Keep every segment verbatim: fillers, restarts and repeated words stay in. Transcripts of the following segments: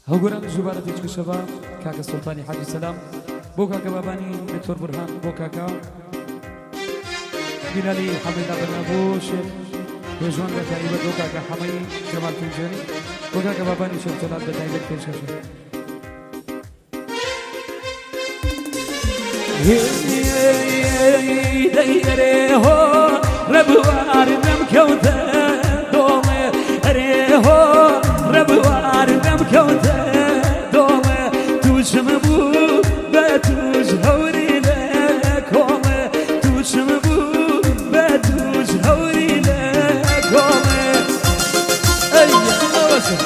هەوگۆران زوبارە تێچکە شەبا کاکە سڵتانی حاجی سەلام بۆ کاکە بابانی دکتۆر بورهان بۆ کاکا بینالی حەمەی دابەنا بۆ شێخ پێشوان بە تایبەت بۆ کاکە حەمەی جەمال پێنجێری بۆ کاکە بابانی شێخ جەلال بە تایبەت پێشکەشە دەیرێ هۆ ڕەبوار نەمکەوتە دۆڵێ ئەرێ هۆ ڕەبوار نەمکەوتە دۆڵێ تووشم بوو بە توش هەوری لە کۆڵێ تووشم بوو بە توش هەوری لە کۆڵێ ئەی ئەوەسە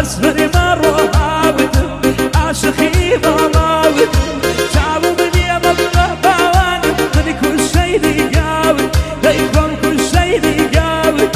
أسمر مرة عاود عاشقي ضلاود تعبوا من يمك غباوان من كل شي لي قاود ليكون كل شي لي قاود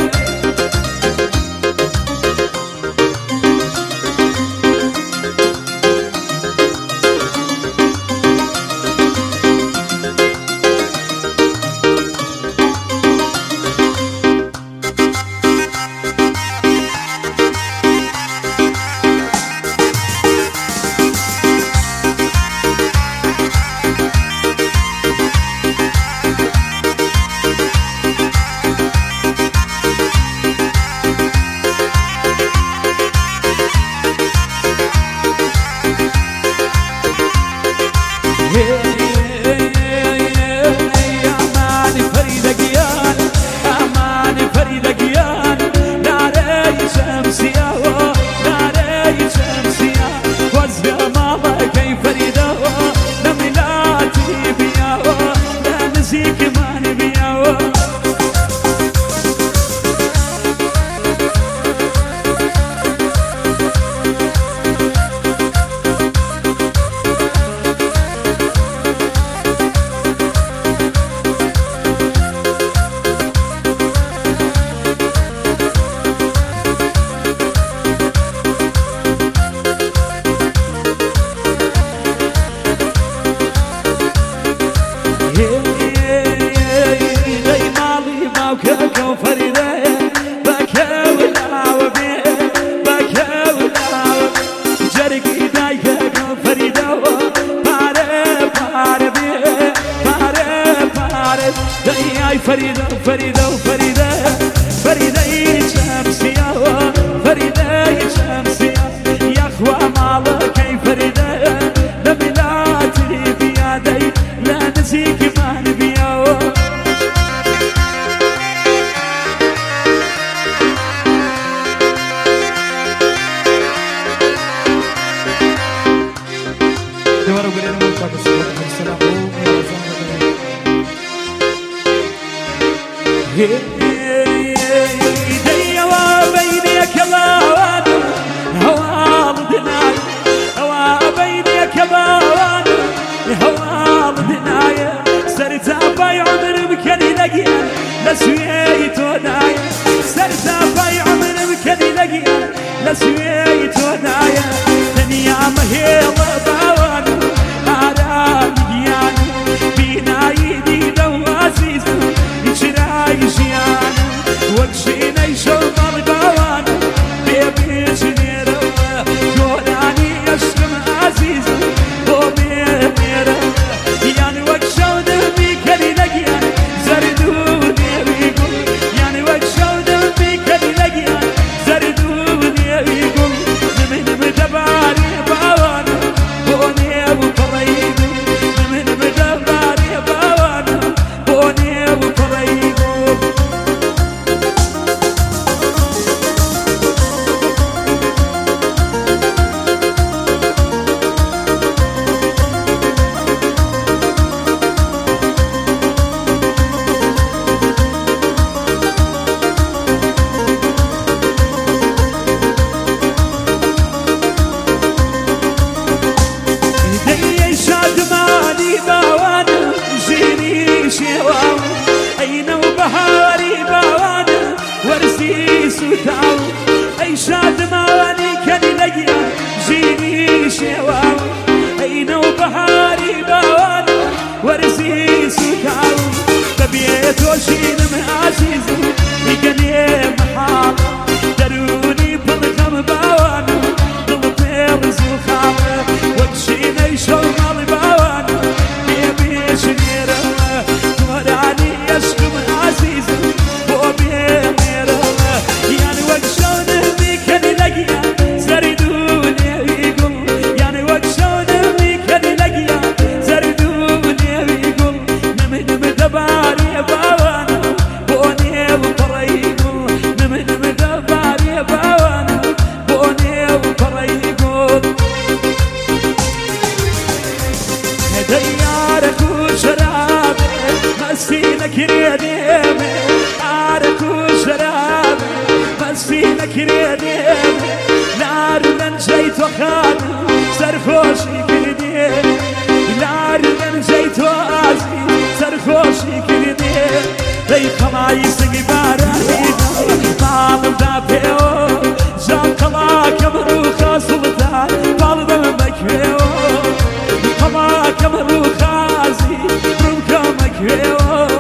فريدة فريدة فريدة فريدة شمسية فريدة شمسية يا أخوة مالك أي فريدة لملاتي بيدي لا نسيك ما نبيه دوار وقرينا من فاق السلام والسلام ايدي وبينك باوان هوا ضدناي هوا بينك باوان هوا ضدناي سرت باي عمر بكني لقيا لسويت وداي سرت باي عمر بكني لقيا لسويت وداي دنيا ما هي باوان اراد ديان بينا يدي دو عزيز يجيان وجهنا يشوف القوان بيبي شنيرة قولاني يشكم عزيز وبيبيرة يعني وجهه دمي كلي لقيان زردوني بيقول يعني وجهه دمي كلي لقيان زردوني بيقول من مدباري باوان بوني وقريب من مدباري باوان بوني وقريب أي شاد ماني كان لقيا جيني شواو أي نو بهاري باوان ورسي سكاو ببيت وشين معزيز يقلي محال دروني بالكم باوان ضلطير زخام وجيني شوال باوان بيبي شنيرة وراني يشكم عزيز وبيبيرة يعني وجشون بيك اللي لقيا زردوني ويقول يعني وجشون بيك اللي لقيا زردوني ويقول نمن مدباري باوانا بوني وطريقو نمن مدباري باوانا بوني وطريقو ديارك وشرابي مسينك يديمي عارك وشرابي مسينك يديمي خان سرخوشی کردی لار من جیتو آزی سرخوشی کردی ای خمایی سگی بارانی مالم دا پیو جان کلا کمرو خاسلتا بالدم بکیو کلا کمرو خازی روم کمکیو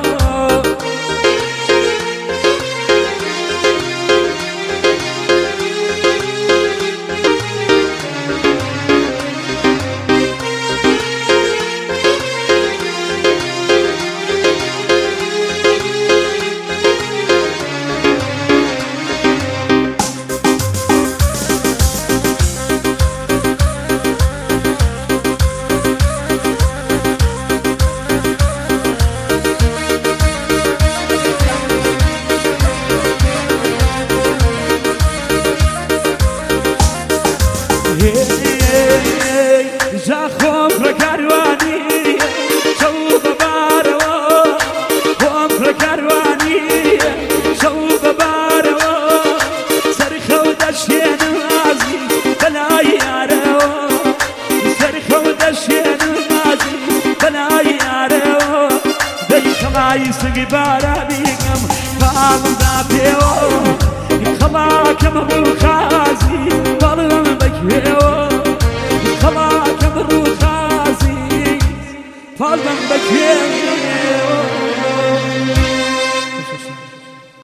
جا خوم رکاروانی شو ببارو خوم رکاروانی شو ببارو سرخو دشین آزی بلای یارو سرخو دشین آزی بلای یارو دی خلای سگی بارانی کم بالم دا پیو خلا کم روخا